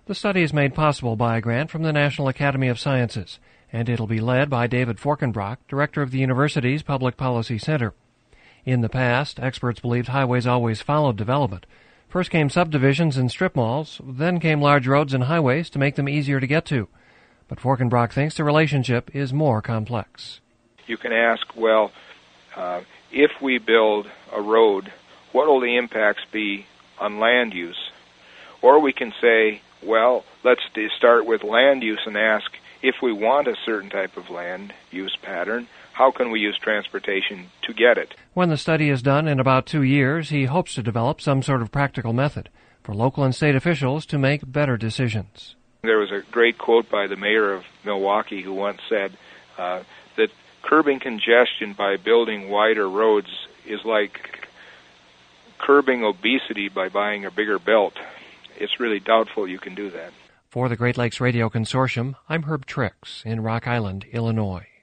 The study is made possible by a grant from the National Academy of Sciences, and it'll be led by David Forkenbrock, director of the university's Public Policy Center. In the past, experts believed highways always followed development. First came subdivisions and strip malls, then came large roads and highways to make them easier to get to. But Forkenbrock thinks the relationship is more complex. You can ask, well, if we build a road, what will the impacts be on land use? Or we can say, well, let's start with land use and ask, if we want a certain type of land use pattern, how can we use transportation to get it? When the study is done in about 2 years, he hopes to develop some sort of practical method for local and state officials to make better decisions. There was a great quote by the mayor of Milwaukee who once said that curbing congestion by building wider roads is like curbing obesity by buying a bigger belt. It's really doubtful you can do that. For the Great Lakes Radio Consortium, I'm Herb Trix in Rock Island, Illinois.